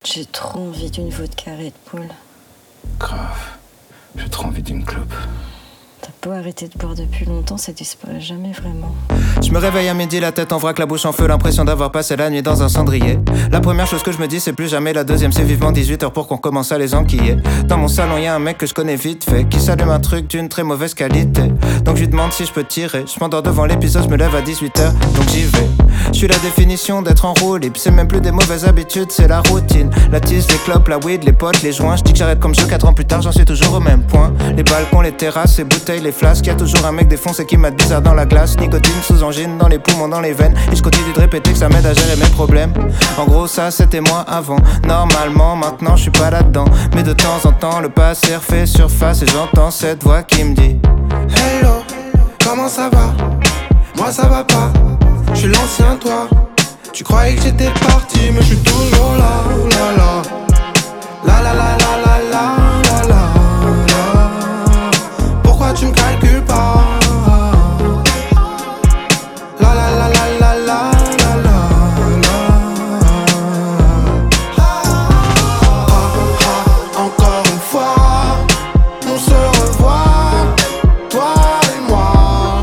J'ai trop envie d'une vodka Red Bull. Grave. J'ai trop envie d'une clope. T'as beau arrêter de boire depuis longtemps, ça disparaît jamais vraiment. Je me réveille à midi, la tête en vrac, la bouche en feu, l'impression d'avoir passé la nuit dans un cendrier. La première chose que je me dis, c'est plus jamais. La deuxième, c'est vivement 18h pour qu'on commence à les enquiller. Dans mon salon, y'a un mec que je connais vite fait, qui s'allume un truc d'une très mauvaise qualité. Donc je lui demande si je peux tirer. Je m'endors devant l'épisode, je me lève à 18h, donc j'y vais. Je suis la définition d'être en roue libre. C'est même plus des mauvaises habitudes, c'est la routine. La tisse, les clopes, la weed, les potes, les joints. Je dis que j'arrête comme jeu, 4 ans plus tard, j'en suis toujours au même point. Les balcons, les terrasses, les bouteilles, les flasques. Y'a toujours un mec défoncé qui mate bizarre dans la glace. Nicotine sous angine, dans les poumons, dans les veines. Et je continue de répéter que ça m'aide à gérer mes problèmes. En gros ça c'était moi avant. Normalement maintenant je suis pas là-dedans. Mais de temps en temps le passé refait surface. Et j'entends cette voix qui me dit: Hello, comment ça va? Moi ça va pas, je suis l'ancien toi. Tu croyais que j'étais parti mais je suis toujours là. La la la la la la la la. Pourquoi tu me calcules pas? La la la la la la la la. Encore une fois, on se revoit, toi et moi.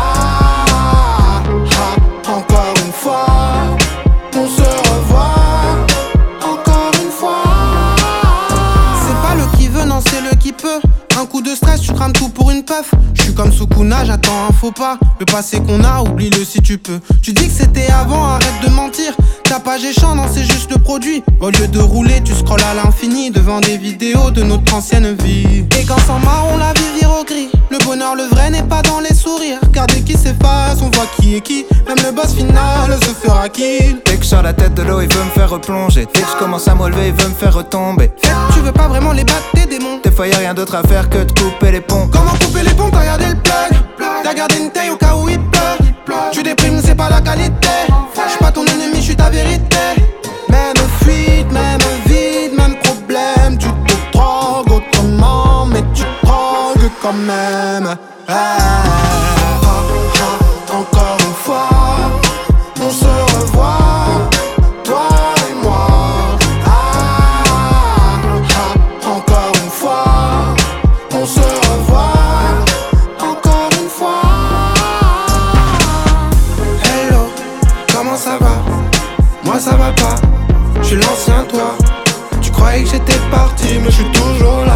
Encore une fois, on se revoit. Encore une fois. C'est pas le qui veut, non c'est le qui peut. Un coup de stress, tu crames tout pour une puff. Je suis comme Sukuna, j'attends un faux pas. Le passé qu'on a, oublie-le si tu peux. Tu dis que c'était avant, arrête de mentir. Ta page est chiant, non c'est juste le produit. Au lieu de rouler, tu scrolles à l'infini devant des vidéos de notre ancienne vie. Et quand s'en marre, on la vire au gris. Le bonheur, le vrai n'est pas dans les sourires. Car dès qu'il s'efface, on voit qui est qui. Même le boss final se fera kill. Dès que je sors la tête de l'eau, il veut me faire replonger. Dès que je commence à me relever, il veut me faire retomber. Tu veux pas vraiment les battre, tes démons. Des fois y'a rien d'autre à faire que de couper les ponts. Comment couper les ponts, t'as regardé le plug. T'as gardé une taille au cas où il pleure. Tu déprimes, c'est pas la qualité. J'suis pas ton ennemi, j'suis ta vérité. Même fuite, même vide, même problème. Tu te drogues autrement, mais tu te drogues quand même. Encore une fois, on se revoit, toi et moi. Encore une fois, on se revoit. Encore une fois. Hello, comment ça va? Moi ça va pas, je suis l'ancien toi. Tu croyais que j'étais parti mais je suis toujours là.